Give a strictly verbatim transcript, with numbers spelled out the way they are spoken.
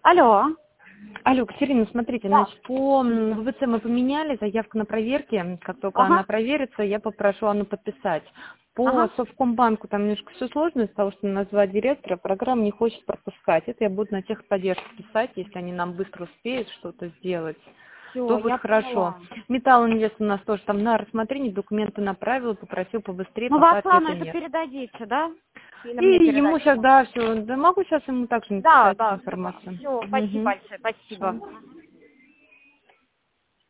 Алло. Алло, Катерина, смотрите, Да. значит, по м, ВВЦ мы поменяли, заявка на проверки. Как только Ага. она проверится, я попрошу Анну подписать. По Ага. Совкомбанку там немножко все сложно, из-за того, что назвать директора, программа не хочет пропускать. Это я буду на техподдержку писать, если они нам быстро успеют что-то сделать, Все, то будет я хорошо. поняла. Металл Инвест у нас тоже там на рассмотрение, документы направил, попросил побыстрее, Ну, вы пока Аслану ответа это нет. передадите, да? Или И мне ему передать сейчас, его? да, все, да могу сейчас ему также Да, написать да, все. информацию. Все, спасибо Угу. большое, спасибо.